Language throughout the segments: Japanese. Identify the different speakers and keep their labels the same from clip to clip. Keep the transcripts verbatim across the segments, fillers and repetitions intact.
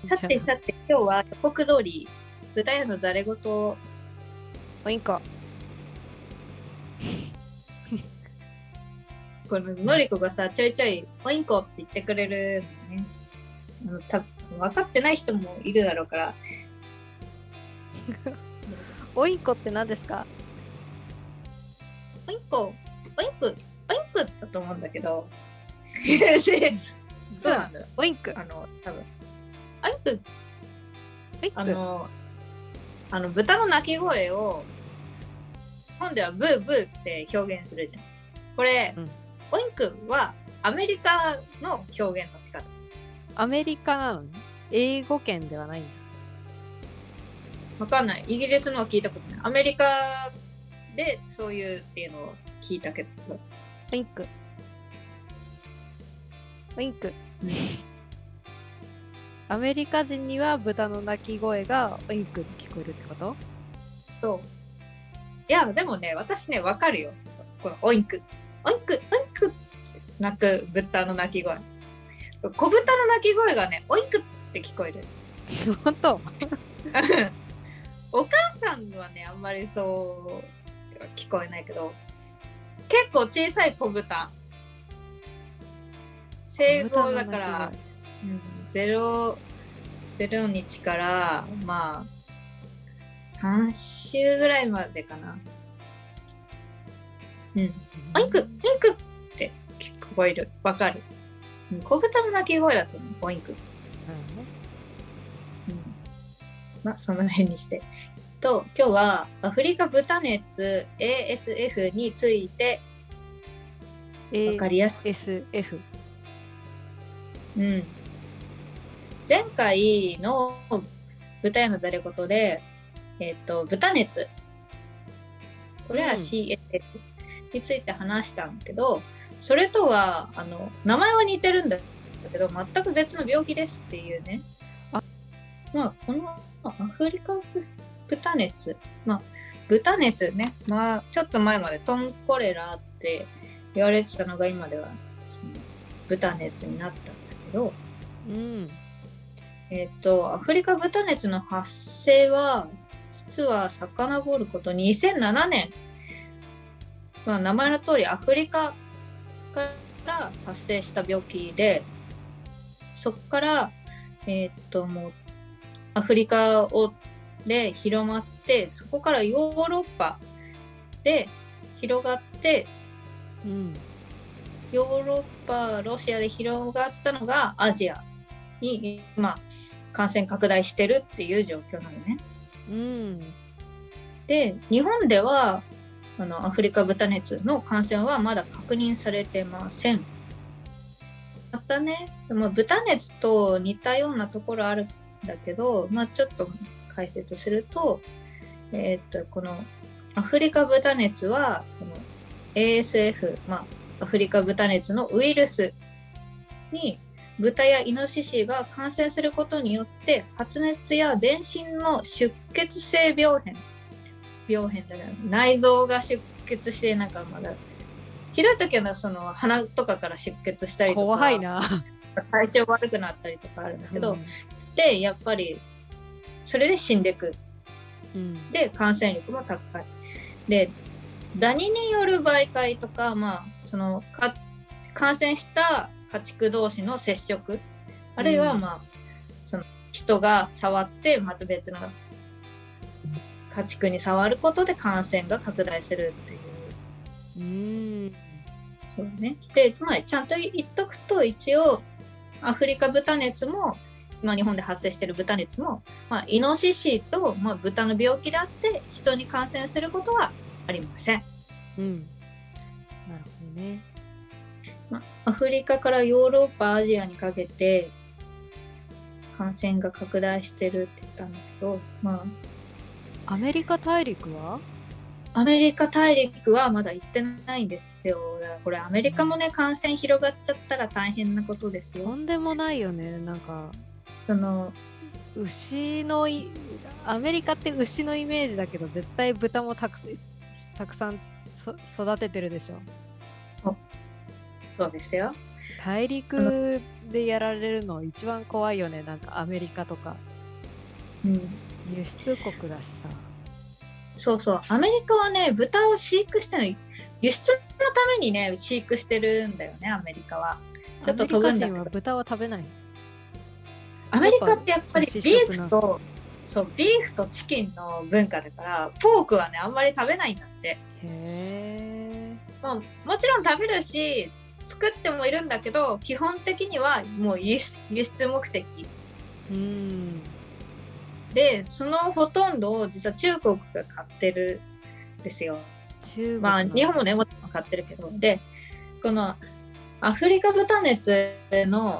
Speaker 1: さてさて今日は予告通り豚屋のざれ言を
Speaker 2: おいんこ
Speaker 1: こののりこがさちょいちょいおいんこって言ってくれるのね。あの多分分かってない人もいるだろうから
Speaker 2: おいんこって何ですか？
Speaker 1: おいんこおいんくおいんくだと思うんだけどどうなんだろう。
Speaker 2: おいんく
Speaker 1: あの多分おいんく
Speaker 2: おいんく
Speaker 1: あのあの豚の鳴き声を日本ではブーブーって表現するじゃん。これ、うん、オインクはアメリカの表現の仕方。
Speaker 2: アメリカなのに英語圏ではないんだ。
Speaker 1: わかんない。イギリスのは聞いたことない。アメリカでそういうっていうのを聞いたけど。
Speaker 2: オインクオインク、うん、アメリカ人には豚の鳴き声がオインクに聞こえるってこと？
Speaker 1: そう。いやでもね私ねわかるよ。このオインクオインクオインクって鳴く豚の鳴き声。小豚の鳴き声がねオインクって聞こえる。
Speaker 2: 本当？
Speaker 1: お母さんはねあんまりそう聞こえないけど結構小さい小豚生後だから、うん、ゼロ日からまあさん週ぐらいまでかな。うん。オインクオインクって聞こえる。わかる。小豚の鳴き声だと思う。オインク。うん。まあその辺にして。と今日はアフリカ豚熱 エーエスエフ についてわかりやすい。
Speaker 2: エーエスエフ。
Speaker 1: うん。前回の豚屋のざれ言で、えっと豚熱。これは シーエスエフ について話したんだけど、うん、それとはあの名前は似てるんだけど全く別の病気ですっていうね。あまあこのアフリカ豚熱、まあ豚熱ね、まあちょっと前までトンコレラって言われてたのが今ではその豚熱になったんだけど、
Speaker 2: うん、
Speaker 1: えっとアフリカ豚熱の発生は実は遡ることにせんななねん、まあ、名前の通りアフリカから発生した病気でそこからえっともうアフリカをで広まってそこからヨーロッパで広がって、
Speaker 2: うん、
Speaker 1: ヨーロッパロシアで広がったのがアジアに今感染拡大してるっていう状況なのね。
Speaker 2: うん、で
Speaker 1: 日本ではあのアフリカ豚熱の感染はまだ確認されてません。またね、まあ、豚熱と似たようなところあるんだけど、まあ、ちょっと解説すると、えー、っとこのアフリカ豚熱はこの エーエスエフ、まあ、アフリカ豚熱のウイルスに豚やイノシシが感染することによって発熱や全身の出血性病変病変だから内臓が出血してなんかまだひどい時はその鼻とかから出血したりとか
Speaker 2: 怖いな
Speaker 1: 体調悪くなったりとかあるんだけど、うん、でやっぱりそれで死んでいく、うん、で感染力も高いでダニによる媒介とか、まあ、そのか感染した家畜同士の接触あるいは、まあ、その人が触ってまた別の家畜に触ることで感染が拡大するっていう。
Speaker 2: うーん
Speaker 1: そうね。で、まあ、ちゃんと言っとくと一応アフリカ豚熱も今日本で発生している豚熱も、まあ、イノシシと、まあ、豚の病気であって人に感染することはありません。
Speaker 2: うん。なるほどね。
Speaker 1: まあ、アフリカからヨーロッパ、アジアにかけて感染が拡大してるって言ったんだけど、ま
Speaker 2: あ、アメリカ大陸は
Speaker 1: アメリカ大陸はまだ行ってないんですよ。だからこれアメリカもね、感染広がっちゃったら大変なことですよ。
Speaker 2: とんでもないよね。なんか
Speaker 1: その
Speaker 2: 牛のいアメリカって牛のイメージだけど絶対豚もたくたくさん育ててるでしょ。
Speaker 1: そうですよ。
Speaker 2: 大陸でやられるの一番怖いよね。なんかアメリカとか
Speaker 1: うん、
Speaker 2: 輸出国だしさ。
Speaker 1: そうそう、アメリカはね、豚を飼育してるの、輸出のためにね、飼育してるんだよね、アメリカは。ちょっと飛ぶんだけど。
Speaker 2: アメリカ人は豚は食べない。
Speaker 1: アメリカってやっぱりビ
Speaker 2: やっぱ
Speaker 1: ーフと、そうビーフとチキンの文化だから、ポークはね、あんまり食べないんだって。
Speaker 2: へ
Speaker 1: もうもちろん食べるし、作ってもいるんだけど、基本的にはもう輸出、輸出目的。
Speaker 2: うん。
Speaker 1: で、そのほとんどを実は中国が買ってるんですよ。
Speaker 2: 中国
Speaker 1: まあ日本もね、もちろん買ってるけど、で、このアフリカ豚熱の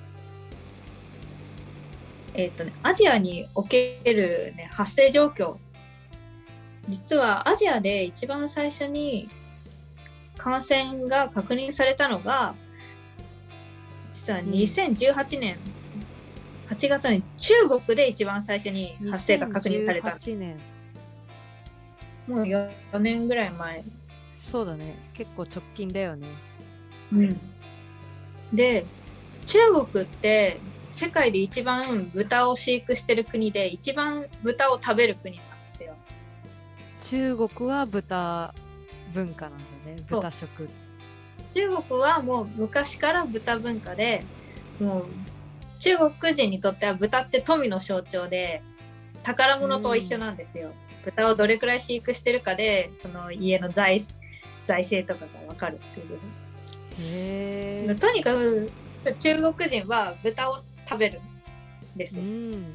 Speaker 1: えーとね、アジアにおける、ね、発生状況、実はアジアで一番最初に感染が確認されたのが、実はにせんじゅうはちねんはちがつに中国で一番最初に発生が確認された。
Speaker 2: にせんじゅうはちねん。
Speaker 1: もうよねんぐらい前。
Speaker 2: そうだね、結構直近だよね。
Speaker 1: うん、で、中国って世界で一番豚を飼育してる国で、一番豚を食べる国なんですよ。
Speaker 2: 中国は豚文化なんだね、豚食。
Speaker 1: 中国はもう昔から豚文化で、もう中国人にとっては豚って富の象徴で、宝物と一緒なんですよ。うん、豚をどれくらい飼育してるかで、その家の財、財政とかが分かるっていう。
Speaker 2: へー。
Speaker 1: とにかく中国人は豚を食べるんですよ。うん、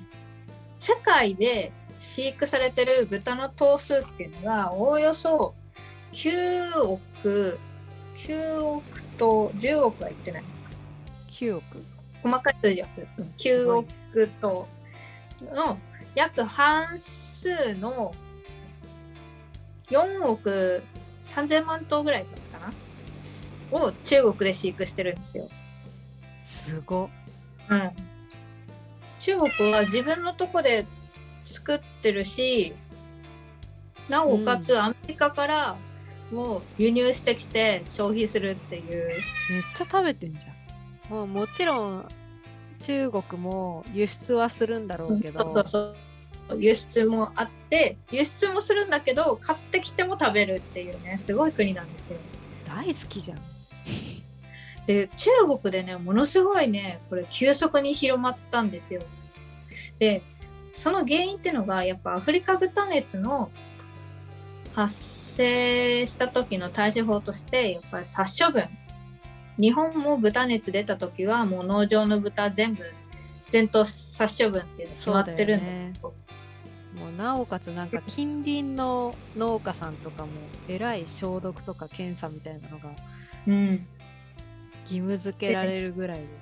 Speaker 1: 世界で飼育されてる豚の頭数っていうのがおおよそきゅうおくきゅうおくとじゅうおくはいってない。
Speaker 2: きゅうおく。
Speaker 1: 細かい数字はきゅうおくとの約半数のよんおくさんぜんまん頭ぐらいだったかなを中国で飼育してるんですよ。
Speaker 2: すごっ。
Speaker 1: うん、中国は自分のとこで作ってるし、なおかつアメリカからもう輸入してきて消費するっていう。
Speaker 2: めっちゃ食べてんじゃん。もうもちろん中国も輸出はするんだろうけど、
Speaker 1: うん、そうそうそう、輸出もあって輸出もするんだけど、買ってきても食べるっていうね、すごい国なんですよ。
Speaker 2: 大好きじゃん。
Speaker 1: で、中国でね、ものすごいね、これ急速に広まったんですよ。で、その原因っていうのが、やっぱアフリカ豚熱の発生した時の対処法として、やっぱり殺処分。日本も豚熱出た時は、もう農場の豚全部全頭殺処分っていうの決まってるんだけど、
Speaker 2: もうなおかつなんか近隣の農家さんとかもえらい消毒とか検査みたいなのが、うん、義務付けられるぐらいで。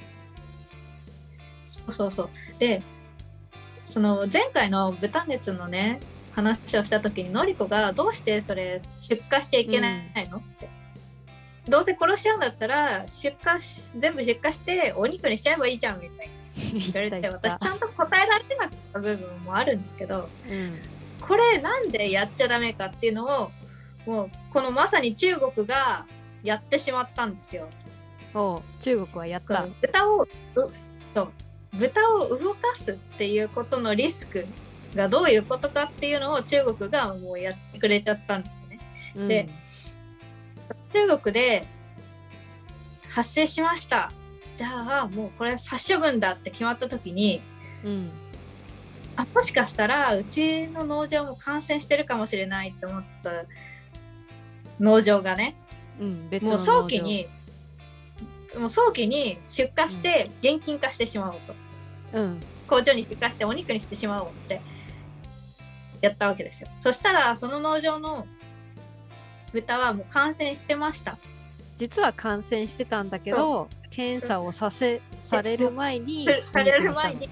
Speaker 1: そうそうそう。で、その前回の豚熱のね話をした時に、のりこがどうしてそれ出荷しちゃいけないの、うん、って、どうせ殺しちゃうんだったら出荷し全部出荷してお肉にしちゃえばいいじゃんみたいな言われて、私ちゃんと答えられなかった部分もあるんだけど、うん、これなんでやっちゃダメかっていうのを、もうこのまさに中国がやってしまったんですよ。
Speaker 2: おう、中国はやった。
Speaker 1: 豚をそう豚を動かすっていうことのリスクがどういうことかっていうのを中国がもうやってくれちゃったんですよね。うん、で、中国で発生しました。じゃあもうこれ殺処分だって決まった時に、うん、あ、もしかしたらうちの農場も感染してるかもしれないって思った農場がね、うん、別の農場もう早期にもう早期に出荷して現金化してしまおうと、うん、工場に出荷してお肉にしてしまおうってやったわけですよ。そしたらその農場の豚はもう感染してました。
Speaker 2: 実は感染してたんだけど、検査をさせされる前に
Speaker 1: される前に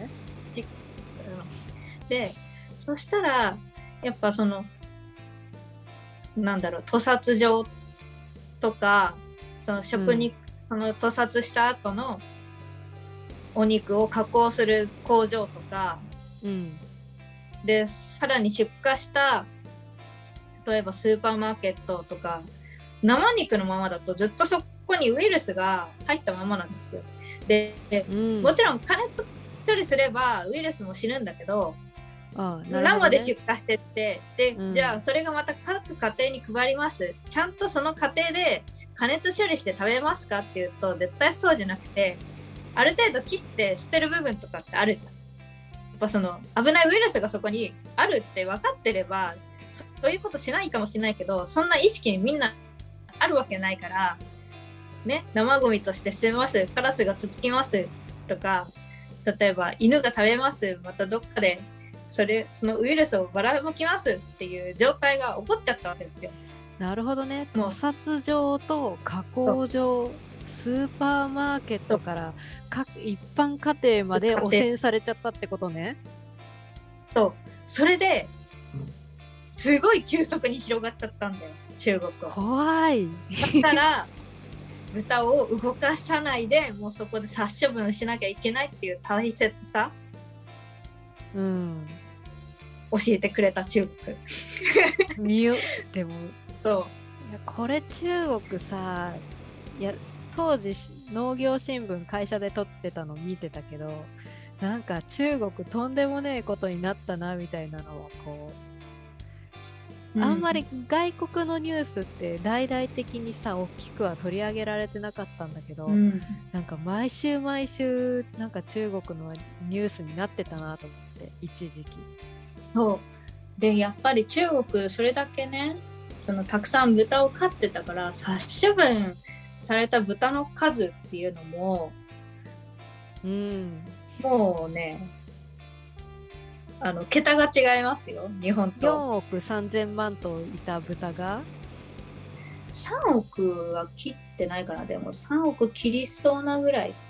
Speaker 1: で、そしたらやっぱそのなんだろう、屠殺場とかその食肉、うん、その屠殺した後のお肉を加工する工場とか、うん、でさらに出荷した例えばスーパーマーケットとか生肉のままだとずっとそこにウイルスが入ったままなんですよ。で、うん、もちろん加熱処理すればウイルスも死ぬんだけど、ああ、ね、生で出荷してってで、うん、じゃあそれがまた各家庭に配ります、ちゃんとその家庭で加熱処理して食べますかっていうと絶対そうじゃなくて、ある程度切って捨てる部分とかってあるじゃん。やっぱその危ないウイルスがそこにあるって分かってればそういうことしないかもしれないけど、そんな意識にみんなあるわけないからね、生ゴミとして捨てます、カラスがつつきますとか、例えば犬が食べます、またどっかでそれそのウイルスをばらまきますっていう状態が起こっちゃったわけですよ。
Speaker 2: なるほどね。屠殺場と加工場、スーパーマーケットから各一般家庭まで汚染されちゃったってことね。
Speaker 1: そう、それですごい急速に広がっちゃったんだよ、中国は。
Speaker 2: 怖い。
Speaker 1: だから豚を動かさないでもうそこで殺処分しなきゃいけないっていう大切さ、うん、教えてくれた中
Speaker 2: 国。見よでもそういやこれ中国さ、いや当時農業新聞会社で撮ってたの見てたけど、なんか中国とんでもねえことになったなみたいなのはこう、うん、あんまり外国のニュースって大々的にさ大きくは取り上げられてなかったんだけど、うん、なんか毎週毎週なんか中国のニュースになってたなと思って一時期。
Speaker 1: そうでやっぱり中国それだけね、そのたくさん豚を飼ってたから殺処分された豚の数っていうのも、うん、もうねあの桁が違いますよ、日本と。
Speaker 2: よんおくさんぜんまん頭いた豚が
Speaker 1: さんおくは切ってないかな。でもさんおく切りそうなぐらい。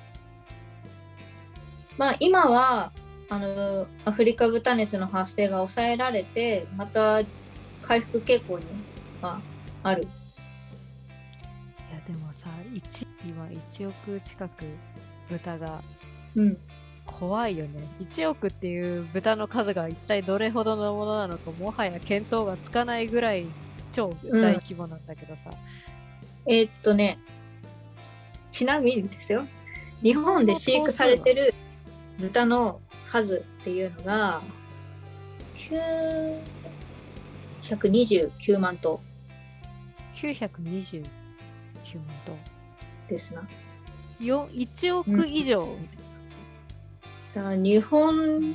Speaker 1: まあ今はあのアフリカ豚熱の発生が抑えられてまた回復傾向にはある。い
Speaker 2: やでもさ、いち今いちおく近く豚が、
Speaker 1: うん、
Speaker 2: 怖いよね。いちおくっていう豚の数が一体どれほどのものなのかもはや見当がつかないぐらい超大規模なんだけどさ、
Speaker 1: うん、えー、っとねちなみにですよ、日本で飼育されてる豚の数っていうのがきゅうひゃくにじゅうきゅうまん頭。
Speaker 2: きゅうひゃくにじゅうきゅうまん頭
Speaker 1: ですな。
Speaker 2: よいちおく以上、うん、
Speaker 1: だから日本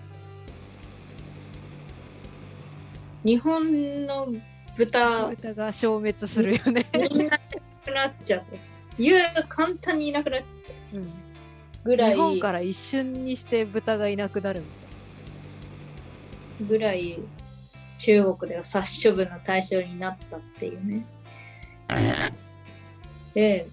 Speaker 1: 日本の豚
Speaker 2: 豚が消滅するよね。
Speaker 1: いなくなっちゃう。言う簡単にいなくなっちゃう、うん、ぐらい。
Speaker 2: 日本から一瞬にして豚がいなくなる
Speaker 1: ぐらい中国では殺処分の対象になったっていうね。で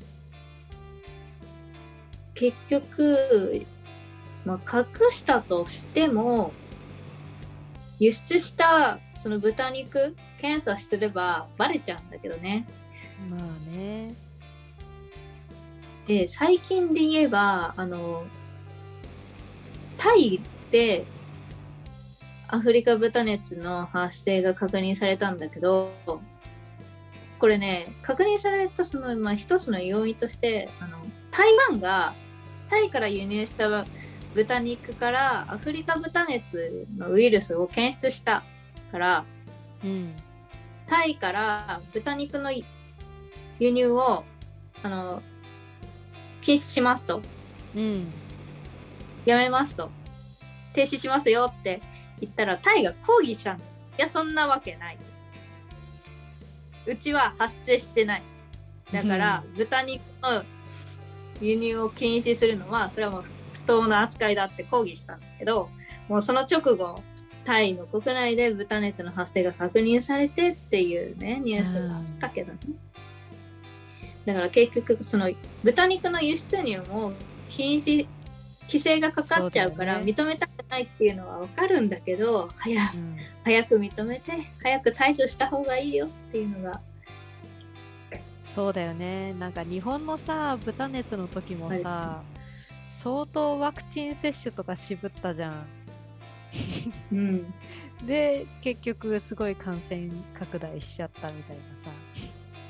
Speaker 1: 結局、まあ、隠したとしても輸出したその豚肉検査すればバレちゃうんだけどね。
Speaker 2: まあね。
Speaker 1: で最近で言えばあのタイでアフリカ豚熱の発生が確認されたんだけど、これね確認されたその、まあ、一つの要因としてあの台湾がタイから輸入した豚肉からアフリカ豚熱のウイルスを検出したから、うん、タイから豚肉の輸入をあの禁止しますと、うん、やめますと、停止しますよって言ったらタイが抗議したの。いやそんなわけない、うちは発生してない、だから豚肉の輸入を禁止するのはそれはもう不当な扱いだって抗議したんだけど、もうその直後タイの国内で豚熱の発生が確認されてっていうねニュースがあったけどね。だから結局その豚肉の輸出入も禁止規制がかかっちゃうから認めたくないっていうのは分かるんだけど、早、うん、早く認めて早く対処した方がいいよっていうのが。
Speaker 2: そうだよね。なんか日本のさ豚熱の時もさ、はい、相当ワクチン接種とか渋ったじゃん、うん、で結局すごい感染拡大しちゃったみたいなさ。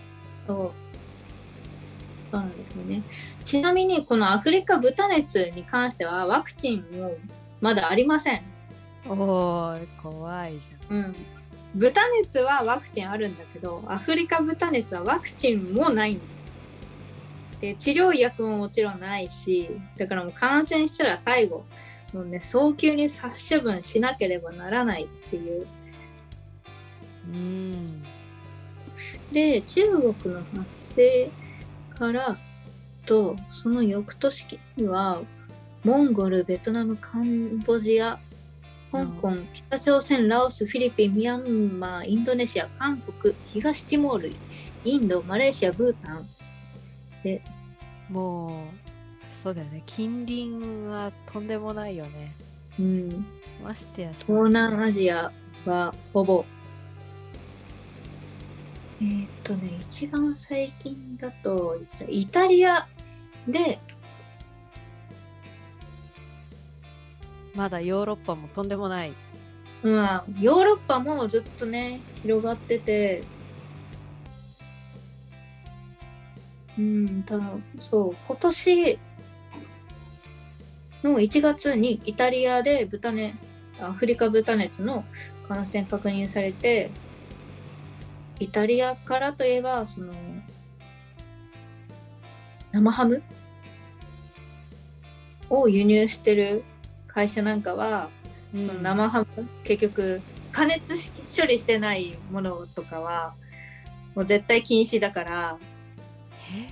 Speaker 1: そうそうなんですよね。ちなみにこのアフリカ豚熱に関してはワクチンもまだありません。
Speaker 2: おー、怖いじ
Speaker 1: ゃん。うん。豚熱はワクチンあるんだけど、アフリカ豚熱はワクチンもないんで、治療薬ももちろんないし、だからもう感染したら最後、もうね、早急に殺処分しなければならないっていう。
Speaker 2: うん。
Speaker 1: で、中国の発生からとその翌年にはモンゴル、ベトナム、カンボジア、香港、うん、北朝鮮、ラオス、フィリピン、ミャンマー、インドネシア、韓国、東ティモール、インド、マレーシア、ブータンで、
Speaker 2: もうそうだよね、近隣はとんでもないよね。
Speaker 1: うん。
Speaker 2: ましてや
Speaker 1: 東南アジアはほぼえーっとね、一番最近だとイタリアで、
Speaker 2: まだヨーロッパもとんでもない。
Speaker 1: うん、ヨーロッパもずっとね広がってて、うん、たそう今年のいちがつにイタリアで豚熱、アフリカ豚熱の感染確認されて、イタリアからといえばその生ハムを輸入してる会社なんかは、うん、その生ハム結局加熱処理してないものとかはもう絶対禁止だから。
Speaker 2: え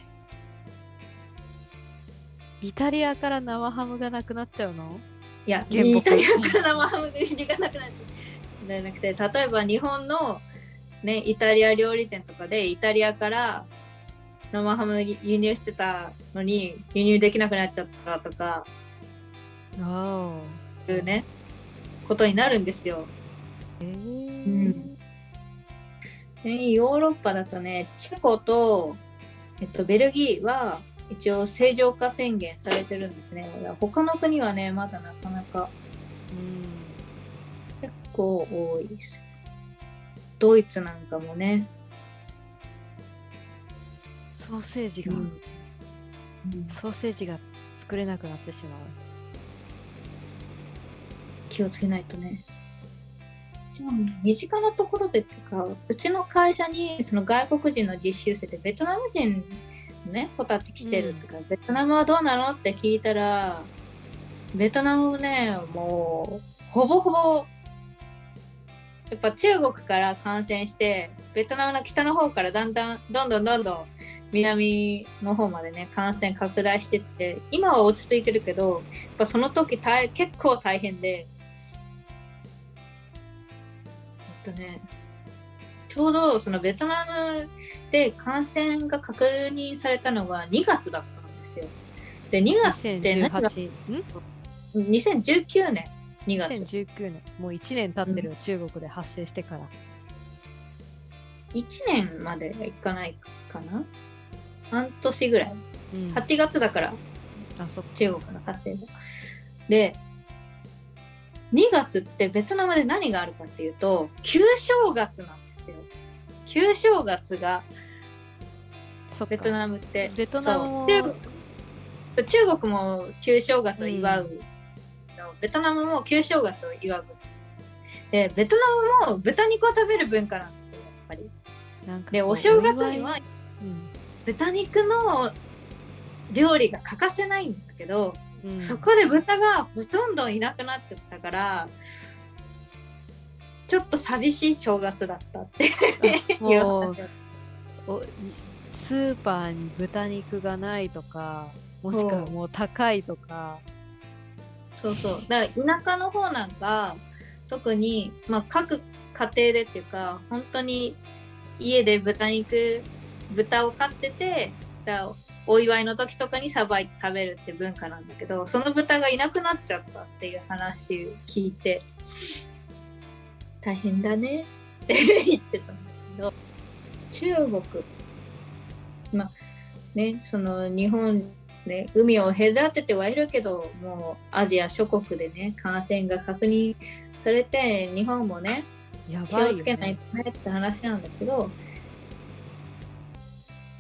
Speaker 2: イタリアから生ハムがなくなっちゃうの？
Speaker 1: いや、イタリアから生ハムがなくなっちゃうじゃなくて、例えば日本のね、イタリア料理店とかでイタリアから生ハム輸入してたのに輸入できなくなっちゃったとか、
Speaker 2: あ
Speaker 1: あいうねことになるんですよ。
Speaker 2: へー、うん、
Speaker 1: でヨーロッパだとね、チェコと、えっと、ベルギーは一応正常化宣言されてるんですね。他の国はねまだなかなか、うん、結構多いです。ドイツなんかもね、
Speaker 2: ソーセージが、うん、ソーセージが作れなくなってしまう。
Speaker 1: 気をつけないとね。身近なところでっていうか、うちの会社にその外国人の実習生でベトナム人のね子たち来てるってか、うん、ベトナムはどうなのって聞いたら、ベトナムねもうほぼほぼやっぱ中国から感染して、ベトナムの北の方からだんだんどんどんどんどん南の方までね感染拡大してって、今は落ち着いてるけど、やっぱその時大結構大変で、えっとねちょうどそのベトナムで感染が確認されたのがにがつだったんですよ。でにがつって何がにせんじゅうきゅうねんにがつ。
Speaker 2: にせんじゅうきゅうねん、もういちねん経ってる、うん、中国で発生してから。
Speaker 1: いちねんまではいかないかな、半年ぐらい、うん、はちがつだから、
Speaker 2: あそ
Speaker 1: 中国の発生で、にがつってベトナムで何があるかっていうと旧正月なんですよ。旧正月がベトナムって
Speaker 2: ベトナムも
Speaker 1: 中国、中国も旧正月を祝う、うん、ベトナムも旧正月を祝う。でベトナムも豚肉を食べる文化なんですよ、やっぱり。なんかでお正月には、うん、豚肉の料理が欠かせないんだけど、うん、そこで豚がほとんどいなくなっちゃったから、ちょっと寂しい正月だったっていう話だった。
Speaker 2: スーパーに豚肉がないとか、もしくはもう高いとか。
Speaker 1: そうそう、だから田舎の方なんか特に、まあ、各家庭でっていうか、本当に家で豚肉豚を飼ってて、だお祝いの時とかにさばいて食べるって文化なんだけど、その豚がいなくなっちゃったっていう話を聞いて、大変だねって言ってたんだけど、中国、まあね、その日本ね、海を隔ててはいるけど、もうアジア諸国でね感染が確認されて、日本もね
Speaker 2: やばいよね、
Speaker 1: 気をつけないとねって話なんだけど、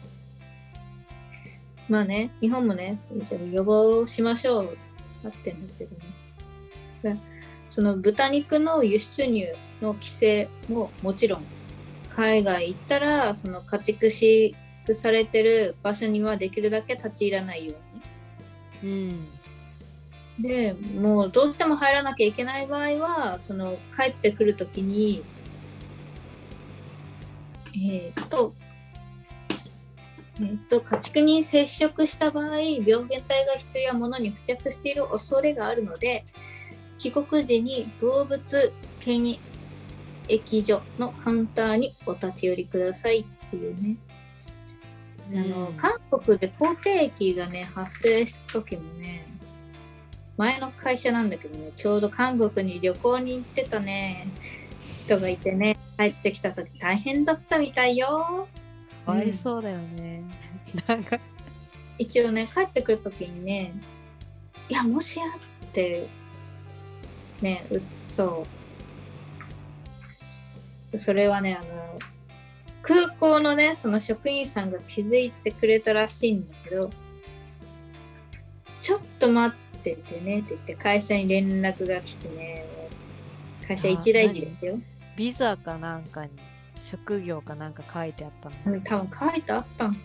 Speaker 1: まあね、日本もね、予防しましょうなってんだけどね。その豚肉の輸出入の規制ももちろん、海外行ったらその家畜飼育されてる場所にはできるだけ立ち入らないように。うん、でもうどうしても入らなきゃいけない場合は、その帰ってくるときに、えー、っと、えー、っと家畜に接触した場合、病原体が人や物に付着している恐れがあるので、帰国時に動物検疫所のカウンターにお立ち寄りくださいっていうね。うん、あの韓国で口蹄疫がね発生した時もね、前の会社なんだけどね、ちょうど韓国に旅行に行ってたね人がいてね、帰ってきた時大変だったみたいよ。
Speaker 2: かわいそうだよね、うん、なんか
Speaker 1: 一応ね、帰ってくる時にね、いやもしやってね、そうそれはね、あの空港のね、その職員さんが気づいてくれたらしいんだけど、ちょっと待っててねって言って会社に連絡が来てね、会社一大事ですよ。
Speaker 2: ビザかなんかに職業かなんか書いてあったの、
Speaker 1: うん、多分書いてあったのか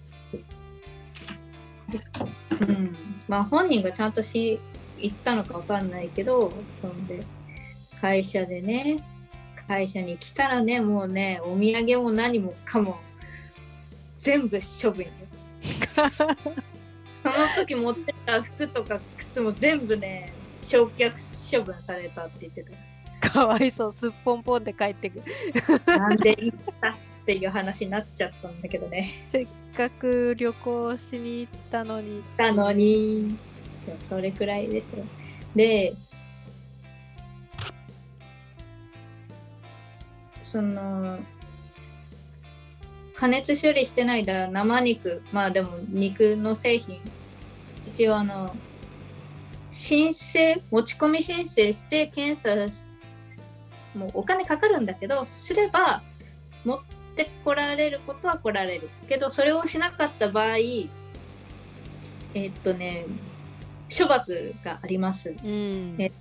Speaker 1: な。うん、まあ本人がちゃんとし言ったのかわかんないけど、そんで会社でね、会社に来たらね、もうね、お土産も何もかも全部処分よ。その時持ってた服とか靴も全部ね、焼却処分されたって言って
Speaker 2: た。かわいそう、すっぽんぽんで帰ってくる。
Speaker 1: なんで行ったっていう話になっちゃったんだけどね。
Speaker 2: せっかく旅行しに行ったのに。行
Speaker 1: ったのに。でもそれくらいですよ。で、その加熱処理してないだ生肉、まあでも肉の製品、一応あの申請持ち込み申請して検査、もうお金かかるんだけど、すれば持ってこられることは来られるけど、それをしなかった場合、えー、っとね処罰があります、うん、え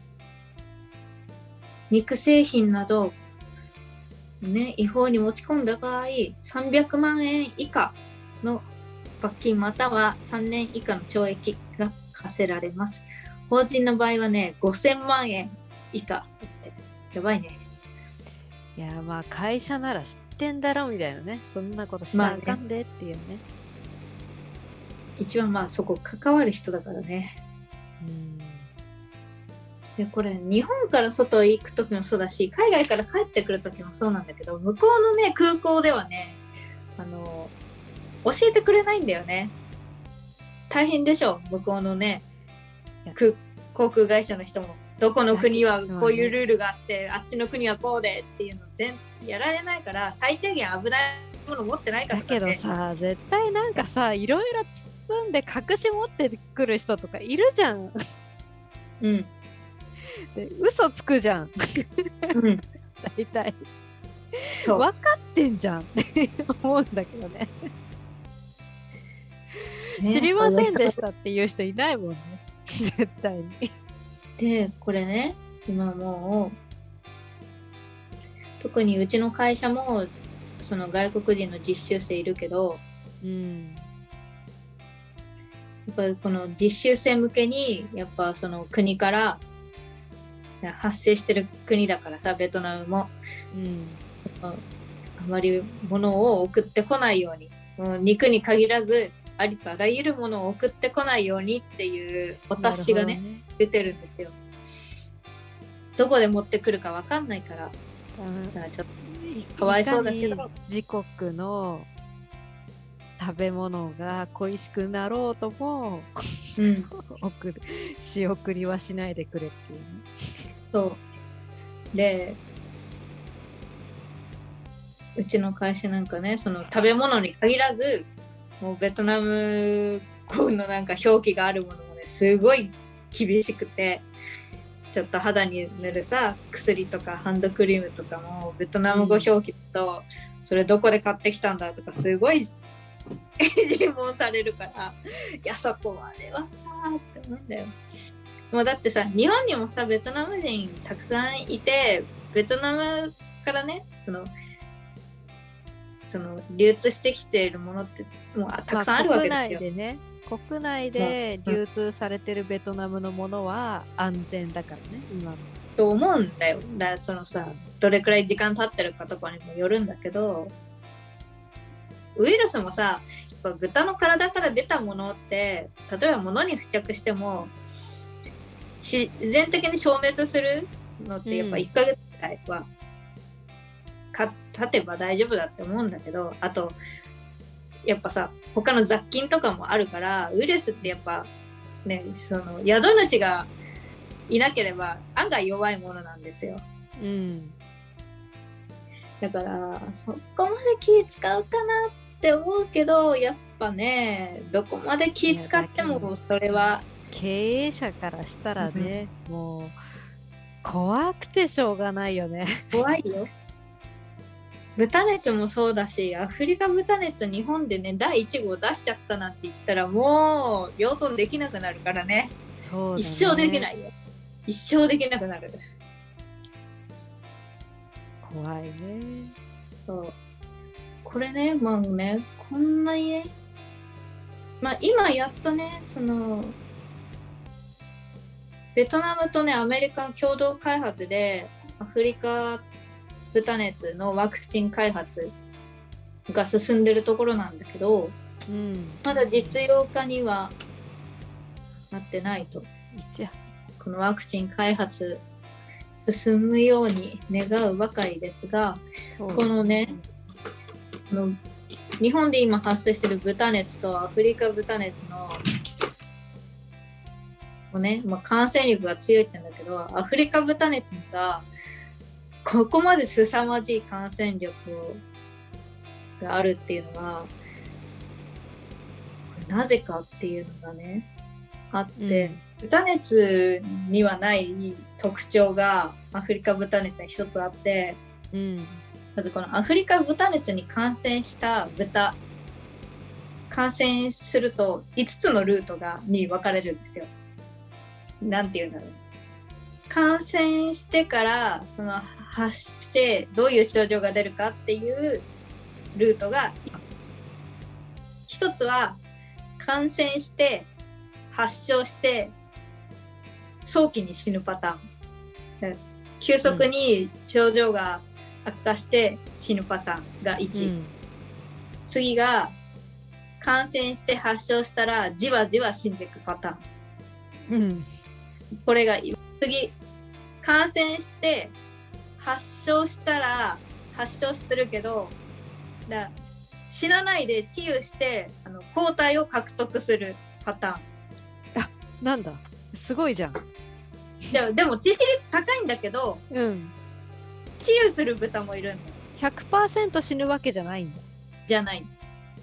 Speaker 1: 肉製品などね、違法に持ち込んだ場合、さんびゃくまんえん以下の罰金またはさんねん以下の懲役が課せられます。法人の場合はね、ごせんまんえん以下ってやばいね。
Speaker 2: いや、まあ会社なら知ってんだろみたいなね、そんなことしちゃあかんでっていうね。まあね、
Speaker 1: 一番まあそこ関わる人だからね。うん。でこれ日本から外へ行く時もそうだし、海外から帰ってくる時もそうなんだけど、向こうのね空港ではね、あの教えてくれないんだよね。大変でしょ、向こうのね航空会社の人も、どこの国はこういうルールがあって、あっちの国はこうでっていうの全やられないから、最低限危ないもの持ってないから、ね、
Speaker 2: だけどさ、絶対なんかさ、いろいろ包んで隠し持ってくる人とかいるじゃん。うん。で嘘つくじゃん、うん、大体分かってんじゃんって思うんだけど ね, ね知りませんでしたっていう人いないもんね絶対に。
Speaker 1: でこれね、今もう特にうちの会社もその外国人の実習生いるけど、うん、やっぱりこの実習生向けにやっぱその国から発生してる国だからさ、ベトナムも、うん、あまり物を送ってこないように、うん、肉に限らずありとあらゆるものを送ってこないようにっていうお達しが ね, ね出てるんですよ。どこで持ってくるか分かんないから、だからちょっとかわいそうだけど、
Speaker 2: 自国の食べ物が恋しくなろうとも、うん、送る仕送りはしないでくれっていうね。
Speaker 1: そうで、うちの会社なんかね、その食べ物に限らず、もうベトナム語のなんか表記があるものもね、すごい厳しくて、ちょっと肌に塗るさ薬とかハンドクリームとかもベトナム語表記だと、うん、それどこで買ってきたんだとかすごい尋問されるから、いやそこまではさって思うんだよ。もうだってさ、日本にもさベトナム人たくさんいて、ベトナムからねそのその流通してきているものってもうたくさんあるわけですよ、
Speaker 2: まあ、国内でね国内で流通されてるベトナムのものは安全だからね、今の
Speaker 1: と思うんだよ。だからそのさどれくらい時間経ってるかとかにもよるんだけど、ウイルスもさやっぱ豚の体から出たものって例えば物に付着しても自然的に消滅するのってやっぱいっかげつくらいはか経てば大丈夫だって思うんだけど、あとやっぱさ他の雑菌とかもあるからウイルスってやっぱねその宿主がいなければ案外弱いものなんですよ、
Speaker 2: うん、
Speaker 1: だからそこまで気使うかなって思うけど、やっぱねどこまで気使ってもそれは
Speaker 2: 経営者からしたらね、うん、もう怖くてしょうがないよね。
Speaker 1: 怖いよ。豚熱もそうだし、アフリカ豚熱日本でねだいいち号出しちゃったなんて言ったらもう養豚できなくなるからね。そうだね、一生できないよ。一生できなくなる。
Speaker 2: 怖いね。
Speaker 1: そうこれねまあねこんなにねまあ今やっとねそのベトナムとねアメリカの共同開発でアフリカ豚熱のワクチン開発が進んでるところなんだけど、うん、まだ実用化にはなってないと。このワクチン開発進むように願うばかりですが、このねの日本で今発生している豚熱とアフリカ豚熱のもね、まあ、感染力が強いって言うんだけど、アフリカ豚熱がここまで凄まじい感染力があるっていうのはなぜかっていうのがねあって、うん、豚熱にはない特徴がアフリカ豚熱に一つあって、うん、まずこのアフリカ豚熱に感染した豚感染するといつつのルートがに分かれるんですよ。なんていうんだろう、感染してからその発してどういう症状が出るかっていうルートが一つは感染して発症して早期に死ぬパターン、急速に症状が悪化して死ぬパターンがいち、うん、次が感染して発症したらじわじわ死んでいくパターン、うん、これが次感染して発症したら発症するけどだ死なないで治癒してあの抗体を獲得するパターン。
Speaker 2: あ、なんだすごいじゃん。
Speaker 1: いやでも致死率高いんだけど、うん、治癒する豚もいるんだよ。
Speaker 2: ひゃくパーセント 死ぬわけじゃないんだ。
Speaker 1: じゃない。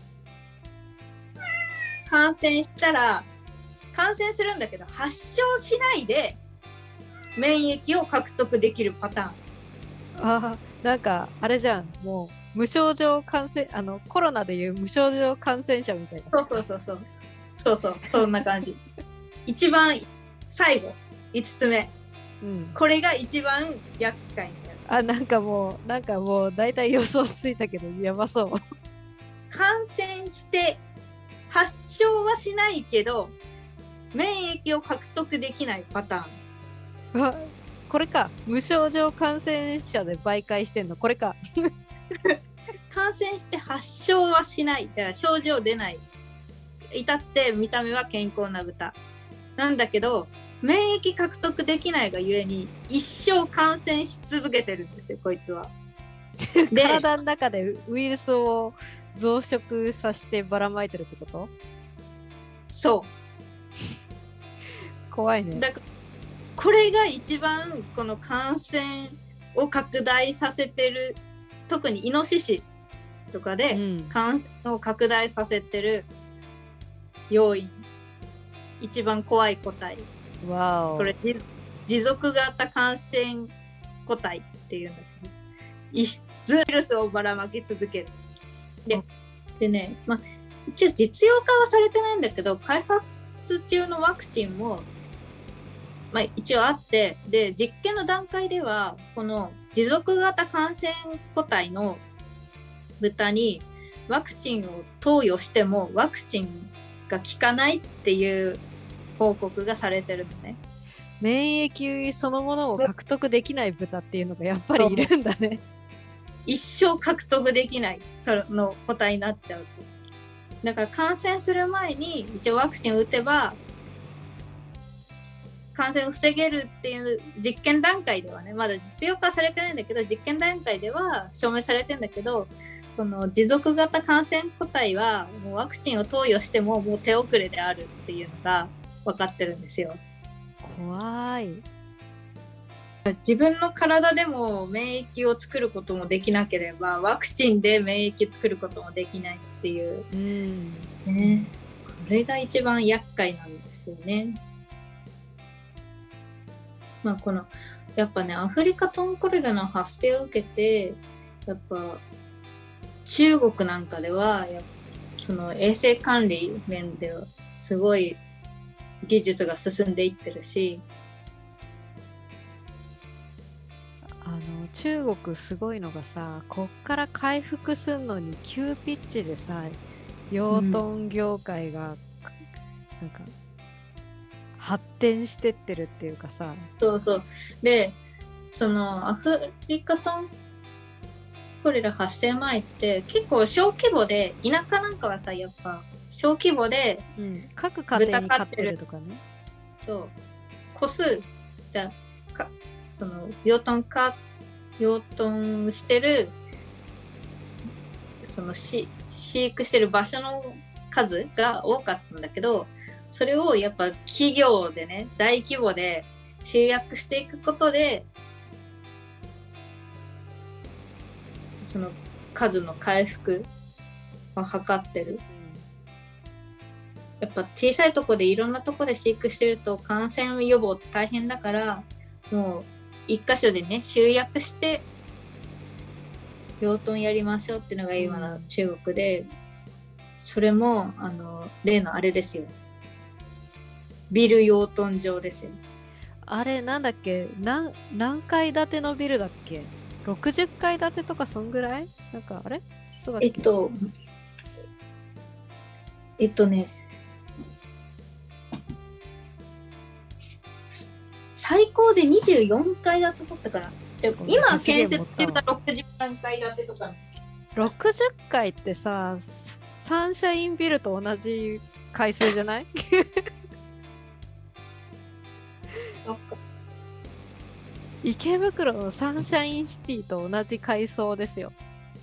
Speaker 1: 感染したら感染するんだけど発症しないで免疫を獲得できるパターン。
Speaker 2: あー、なんかあれじゃん、もう無症状感染、あのコロナでいう無症状感染者みたいな。
Speaker 1: そうそうそうそうそうそうそんな感じ。一番最後いつつめ、うん、これが一番厄介なやつ。
Speaker 2: あ、なんかもうなんかもう大体予想ついたけどやばそう。
Speaker 1: 感染して発症はしないけど免疫を獲得できないパターン。
Speaker 2: あ、これか。無症状感染者で媒介してんのこれか。
Speaker 1: 感染して発症はしない、だから症状出ない、至って見た目は健康な豚なんだけど免疫獲得できないがゆえに一生感染し続けてるんですよこいつは。
Speaker 2: で体の中でウイルスを増殖させてばらまいてるってこと？
Speaker 1: そう
Speaker 2: 怖いね。
Speaker 1: だからこれが一番この感染を拡大させてる、特にイノシシとかで感染を拡大させてる要因、うん、一番怖い個体。
Speaker 2: わお。
Speaker 1: これ持続型感染個体っていうんだけど、ウイルスをばらまき続ける。で、でね、まあ一応実用化はされてないんだけど、開発中のワクチンも、まあ、一応あって、で実験の段階ではこの持続型感染個体の豚にワクチンを投与してもワクチンが効かないっていう報告がされてるのね。
Speaker 2: 免疫そのものを獲得できない豚っていうのがやっぱりいるんだね。
Speaker 1: 一生獲得できないその個体になっちゃうと。だから感染する前に一応ワクチンを打てば感染を防げるっていう実験段階ではね、まだ実用化されてないんだけど、実験段階では証明されてんだけど、この持続型感染個体はもうワクチンを投与してももう手遅れであるっていうのが分かってるんですよ。
Speaker 2: 怖い。
Speaker 1: 自分の体でも免疫を作ることもできなければワクチンで免疫作ることもできないっていう、
Speaker 2: うん
Speaker 1: ね、これが一番厄介なんですよね。まあこのやっぱね、アフリカトンコレラの発生を受けてやっぱ中国なんかではやっぱその衛生管理面ではすごい技術が進んでいってるし、
Speaker 2: あの中国すごいのがさ、こっから回復するのに急ピッチでさ、養豚業界が、うん、なんか発展してってるっていうかさ。
Speaker 1: そうそう。で、そのアフリカトンコレラ発生前って結構小規模で、田舎なんかはさやっぱ小規模で、
Speaker 2: うん、各家庭に飼ってるとかね。
Speaker 1: そう個数じゃかその養豚か養豚してるそのし飼育してる場所の数が多かったんだけど、それをやっぱ企業でね大規模で集約していくことでその数の回復を図ってる。やっぱ小さいとこでいろんなとこで飼育してると感染予防って大変だから、もう一箇所でね集約して養豚やりましょうっていうのが今の中国で、それもあの例のあれですよ、ビル養豚場ですよ。
Speaker 2: あれなんだっけ、何何階建てのビルだっけ、ろくじゅっかい建てとかそんぐらい、なんかあれそうだっけ、
Speaker 1: えっとえっとね最高でにじゅうよんかい建てだったから、で今建設中がろくじゅっかい建てとか。
Speaker 2: ろくじゅっかいってさ、サンシャインビルと同じ階数じゃない？池袋のサンシャインシティと同じ階層ですよ。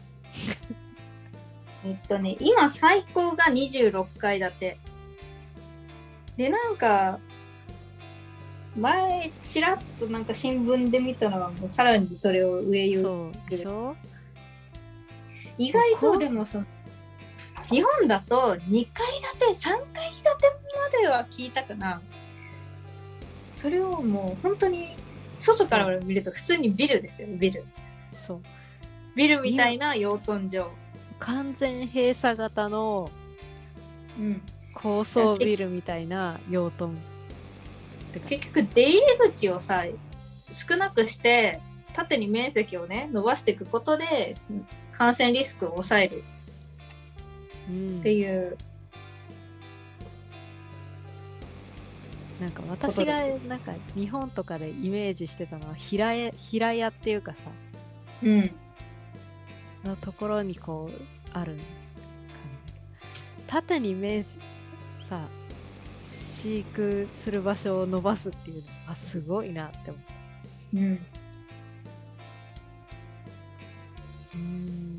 Speaker 1: えっとね今最高がにじゅうろっかい建てで、なんか前ちらっとなんか新聞で見たのはもうさらにそれを上言ってる。意外とでもその日本だとにかい建てさんかい建てまでは聞いたかな。それをもう本当に外から見ると普通にビルですよ、ビル。
Speaker 2: そう
Speaker 1: ビルみたいな養豚場、
Speaker 2: 完全閉鎖型の
Speaker 1: うん
Speaker 2: 高層ビルみたいな養豚。
Speaker 1: 結局出入り口をさ少なくして縦に面積をね伸ばしていくことで感染リスクを抑えるっていう、
Speaker 2: うん、なんか私がなんか日本とかでイメージしてたのは平屋、平屋っていうかさ、
Speaker 1: うん、
Speaker 2: のところにこうある縦に面さ飼育する場所を伸ばすっていうのはすごいなって思う。うん。うーん。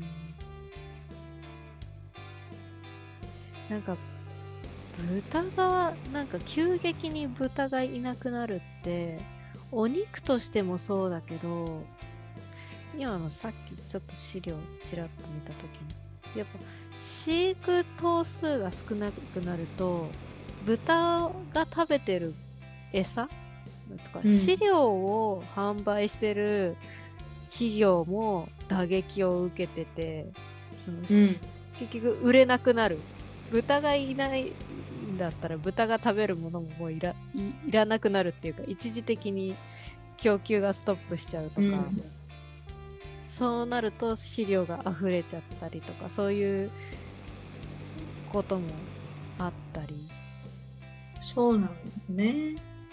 Speaker 2: なんか豚がなんか急激に豚がいなくなるってお肉としてもそうだけど、今のさっきちょっと資料ちらっと見たときにやっぱ飼育頭数が少なくなると豚が食べてる餌とか飼料を販売してる企業も打撃を受けてて、その、うん、結局売れなくなる豚がいないんだったら豚が食べるものももういら、い、いらなくなるっていうか、一時的に供給がストップしちゃうとか、うん、そうなると飼料が溢れちゃったりとか、そういうこともあったり。
Speaker 1: そうなんですね。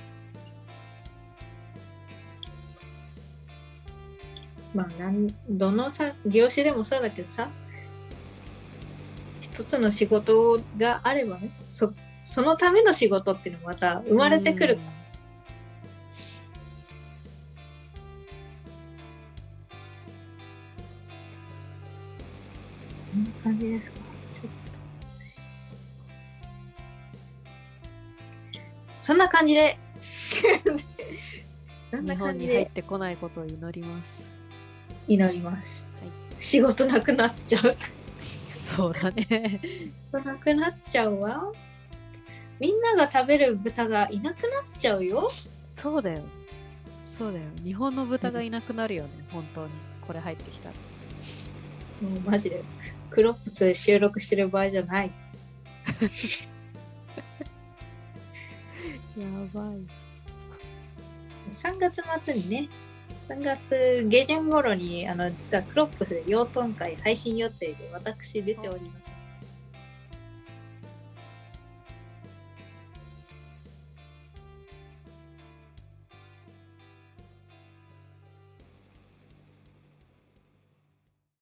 Speaker 1: まあ、なんどのさ業種でもそうだけどさ、一つの仕事があればね、そそのための仕事っていうのもまた生まれてくる。こんな感じですか。ちょっとそんな感じで
Speaker 2: そんな感じで日本に入ってこないことを祈ります。
Speaker 1: 祈ります、はい、仕事なくなっちゃう
Speaker 2: そうだね
Speaker 1: なくなっちゃうわ。みんなが食べる豚がいなくなっちゃうよ。
Speaker 2: そうだよそうだよ日本の豚がいなくなるよね、うん、本当にこれ入ってきたら。
Speaker 1: もうマジでクロップス収録してる場合じゃない
Speaker 2: やばい。
Speaker 1: さんがつ末にね、さんがつ下旬頃にあの実はクロップスで養豚会配信予定で私出ております。